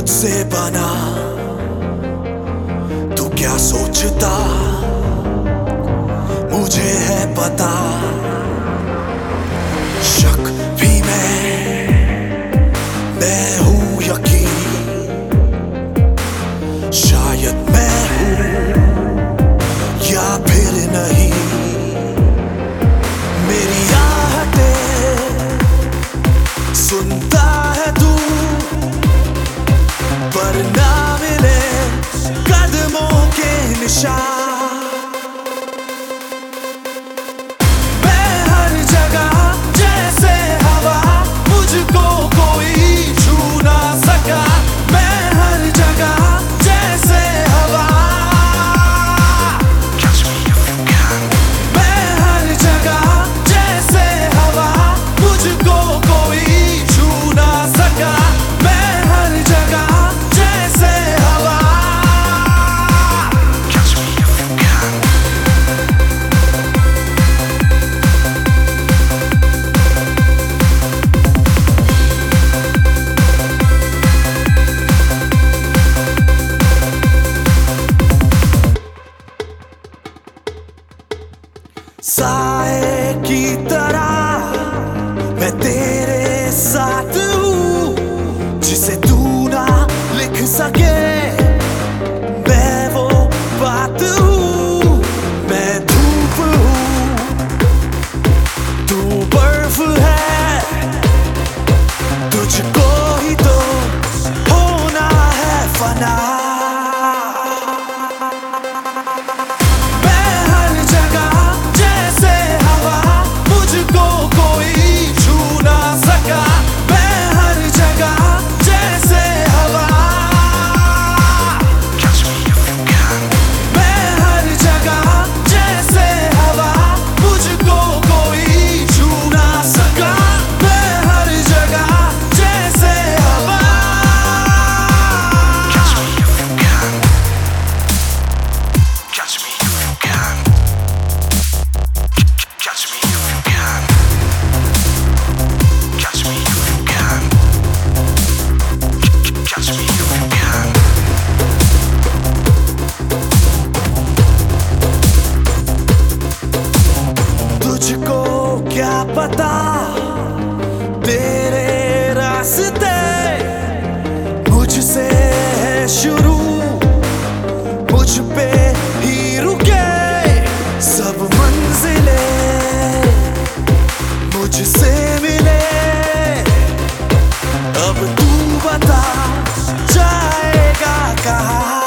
मुझसे बना, तू क्या सोचता मुझे है पता। शक भी मैं हूं यकीन, शायद मैं हूं या फिर नहीं। मेरी आहटें सुनता है तू, पर ना मिले कदमों के निशान। मैं हर जगह जैसे हवा, मुझको कोई छू ना सका। मैं हर जगह जैसे हवा, मैं हर जगह जैसे हवा, मुझको कोई छू ना सका। मैं हर जगह जैसे हवा। साए की तरह मैं तेरे साथ हूँ, जिसे तू ना लिख सके मैं वो बात हूँ। मैं धूप हूँ तू बर्फ है, तुझको ही तो होना है फना। मैं हर जगह जैसे हवा, मुझको कोई छू ना सका। मैं हर जगह जैसे हवा, मैं हर जगह जैसे हवा, मुझको कोई छू ना सका। मैं हर जगह जैसे हवा। तुझको क्या पता तेरे रास्ते मुझसे है शुरू, मुझ पे ही रुके सब मंजिलें मुझसे मिले। अब तू बता जाएगा कहाँ।